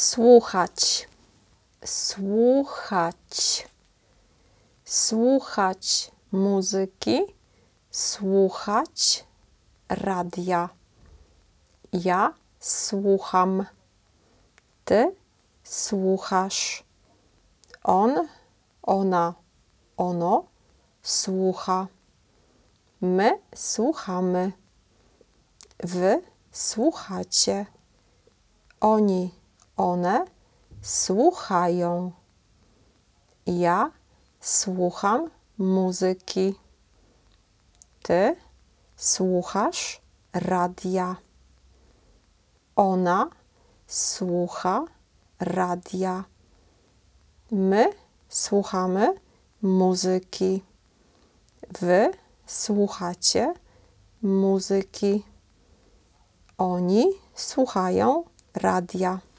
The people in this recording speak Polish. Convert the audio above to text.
słuchać, słuchać, słuchać muzyki, słuchać radia. Ja słucham, ty słuchasz, on, ona, ono słucha, my słuchamy, wy słuchacie, oni, one słuchają. Ja słucham muzyki. Ty słuchasz radia. Ona słucha radia. My słuchamy muzyki. Wy słuchacie muzyki. Oni słuchają radia.